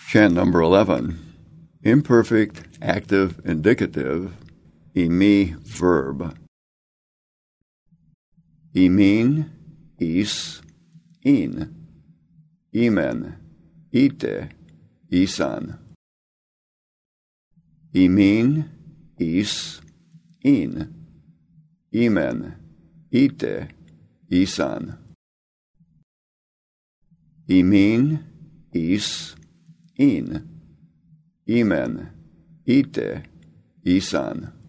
Chant number 11. Imperfect active indicative, imi verb. Imin, is, in. Imen, ite, isan. Imin, is, in. Imen, ite, isan. Imin, is, in. Imen, ite, isan.